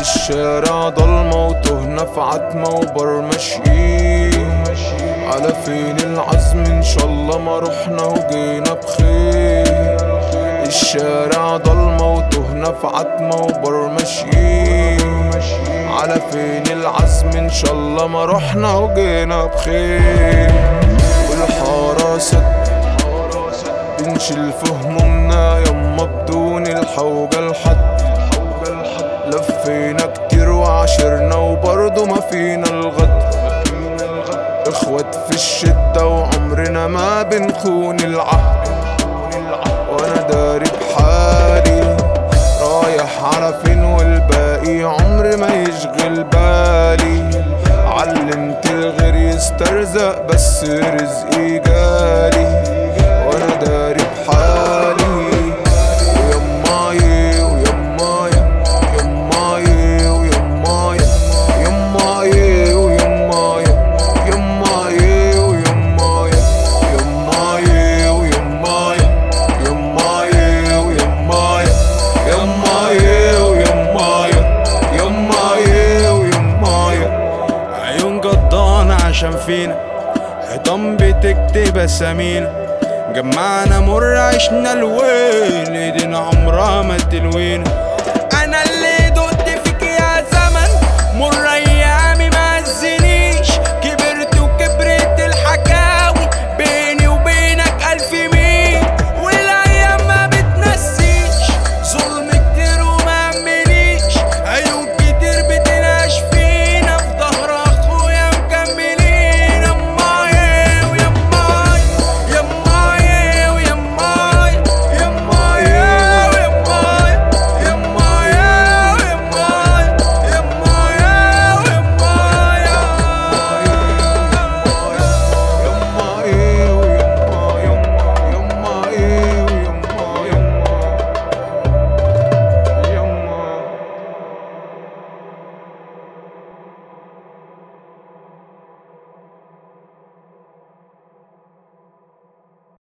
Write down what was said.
الشارع ضلمة وتهنا في عتمة وبر ماشيين، على فين العزم ان شاء الله ما رحنا وجينا بخير. الشارع ضلمة وتهنا في عتمة وبر ماشيين، على فين العزم ان شاء الله ما رحنا وجينا بخير. والحارة سد بنشيل في همومنا يما بدون الحوجة لحد. لفينا كتير وعاشرنا وبرضه ما فينا الغد. اخوات في الشدة وعمرنا ما بنخون العهد. وانا داري بحالي رايح على فين والباقي عمري ما يشغل بالي. علمت الغير يسترزق بس رزقي جالي. وانا داري بحالي ويماي ويماي يماي ويماي يماي ويماي يماي ويماي يماي ويماي يماي ويماي يماي ويماي يماي ويماي. عيون قضانا عشان فينا، حيطان بتكتب اسامينا، جمعنا مر عشنا الويل ايدينا عمرها ما تلوينا. انا اللي